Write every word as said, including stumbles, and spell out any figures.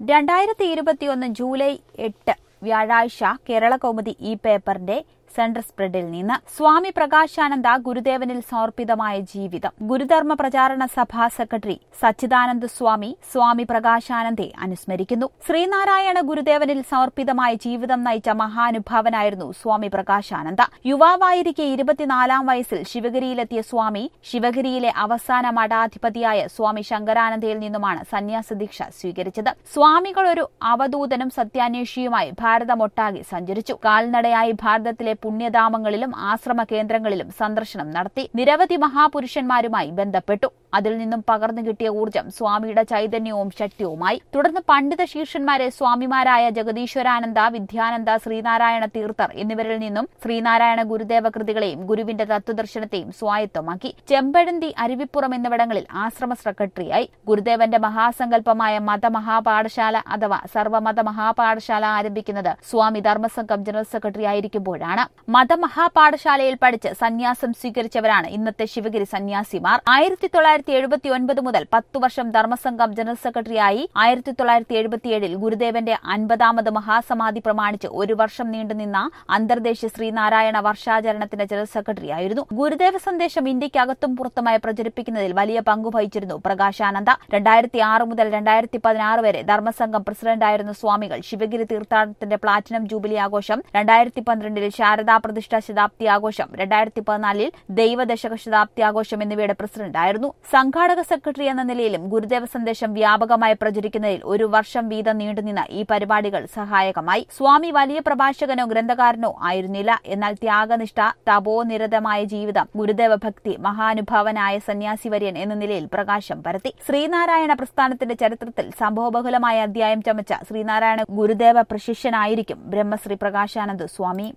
രണ്ടായിരത്തി ഇരുപത്തിയൊന്ന് ജൂലൈ എട്ട് വ്യാഴാഴ്ച കേരളകൗമുദി ഈ പേപ്പറിന്റെ സെൻട്രൽ സ്പ്രെഡിൽ നിന്ന് സ്വാമി പ്രകാശാനന്ദ ഗുരുദേവനിൽ സമർപ്പിതമായ ജീവിതം. ഗുരുധർമ്മ പ്രചാരണ സഭാ സെക്രട്ടറി സച്ചിദാനന്ദ സ്വാമി സ്വാമി പ്രകാശാനന്ദയെ അനുസ്മരിക്കുന്നു. ശ്രീനാരായണ ഗുരുദേവനിൽ സമർപ്പിതമായ ജീവിതം നയിച്ച മഹാനുഭാവനായിരുന്നു സ്വാമി പ്രകാശാനന്ദ. യുവാവായിരിക്കെ ഇരുപത്തിനാലാം വയസ്സിൽ ശിവഗിരിയിലെത്തിയ സ്വാമി ശിവഗിരിയിലെ അവസാന മഠാധിപതിയായ സ്വാമി ശങ്കരാനന്ദയിൽ നിന്നുമാണ് സന്യാസദീക്ഷ സ്വീകരിച്ചത്. സ്വാമികൾ ഒരു അവധൂതനും സത്യാന്വേഷിയുമായി ഭാരതമൊട്ടാകെ സഞ്ചരിച്ചു. കാൽനടയായി ഭാരതത്തിലെ പുണ്യധാമങ്ങളിലും ആശ്രമ കേന്ദ്രങ്ങളിലും സന്ദർശനം നടത്തി. നിരവധി മഹാപുരുഷന്മാരുമായി ബന്ധപ്പെട്ടു. അതിൽ നിന്നും പകർന്നു കിട്ടിയ ഊർജ്ജം സ്വാമിയുടെ ചൈതന്യവും ശക്തിയുമായി. തുടർന്ന് പണ്ഡിത ശീർഷന്മാരെ സ്വാമിമാരായ ജഗദീശ്വരാനന്ദ, വിദ്യാനന്ദ, ശ്രീനാരായണ തീർത്ഥർ എന്നിവരിൽ നിന്നും ശ്രീനാരായണ ഗുരുദേവ കൃതികളെയും ഗുരുവിന്റെ തത്വദർശനത്തെയും സ്വായത്തമാക്കി. ചെമ്പഴന്തി, അരുവിപ്പുറം എന്നിവിടങ്ങളിൽ ആശ്രമ സെക്രട്ടറിയായി. ഗുരുദേവന്റെ മഹാസങ്കല്പമായ മതമഹാപാഠശാല അഥവാ സർവമത മഹാപാഠശാല ആരംഭിക്കുന്നത് സ്വാമി ധർമ്മസംഘം ജനറൽ സെക്രട്ടറി ആയിരിക്കുമ്പോഴാണ്. മതമഹാപാഠശാലയിൽ പഠിച്ച് സന്യാസം സ്വീകരിച്ചവരാണ് ഇന്നത്തെ ശിവഗിരി സന്യാസിമാർ. ആയിരത്തി തൊള്ളായിരത്തി എഴുപത്തി ഒൻപത് മുതൽ പത്തു വർഷം ധർമ്മസംഘം ജനറൽ സെക്രട്ടറിയായി. ആയിരത്തി തൊള്ളായിരത്തി എഴുപത്തിയേഴിൽ ഗുരുദേവന്റെ അൻപതാമത് മഹാസമാധി പ്രമാണിച്ച് ഒരു വർഷം നീണ്ടുനിന്ന അന്തർദേശീയ ശ്രീനാരായണ വർഷാചരണത്തിന്റെ ജനറൽ സെക്രട്ടറിയായിരുന്നു. ഗുരുദേവ സന്ദേശം ഇന്ത്യക്കകത്തും പുറത്തുമായി പ്രചരിപ്പിക്കുന്നതിൽ വലിയ പങ്കുവഹിച്ചിരുന്നു പ്രകാശാനന്ദ. രണ്ടായിരത്തി ആറ് മുതൽ രണ്ടായിരത്തി പതിനാറ് വരെ ധർമ്മസംഘം പ്രസിഡന്റായിരുന്ന സ്വാമികൾ ശിവഗിരി തീർത്ഥാടനത്തിന്റെ പ്ലാറ്റിനം ജൂബിലി ആഘോഷം, രണ്ടായിരത്തി പന്ത്രണ്ടിൽ ശാരദാ പ്രതിഷ്ഠാ ശതാബ്ദി ആഘോഷം, രണ്ടായിരത്തി പതിനാലിൽ ദൈവദശക ശതാബ്ദി ആഘോഷം എന്നിവയുടെ പ്രസിഡന്റായിരുന്നു. സംഘാടക സെക്രട്ടറി എന്ന നിലയിലും ഗുരുദേവ സന്ദേശം വ്യാപകമായി പ്രചരിക്കുന്നതിൽ ഒരു വർഷം വീതം നീണ്ടുനിന്ന ഈ പരിപാടികൾ സഹായകമായി. സ്വാമി വലിയ പ്രഭാഷകനോ ഗ്രന്ഥകാരനോ ആയിരുന്നില്ല. എന്നാൽ ത്യാഗനിഷ്ഠ, തപോനിരതമായ ജീവിതം, ഗുരുദേവ ഭക്തി, മഹാനുഭാവനായ സന്യാസിവര്യൻ എന്ന നിലയിൽ പ്രകാശം പരത്തി. ശ്രീനാരായണ പ്രസ്ഥാനത്തിന്റെ ചരിത്രത്തിൽ സംഭവബഹുലമായ അധ്യായം ചമച്ച ശ്രീനാരായണ ഗുരുദേവ പ്രശിഷ്യനായിരിക്കും ബ്രഹ്മശ്രീ പ്രകാശാനന്ദ സ്വാമി.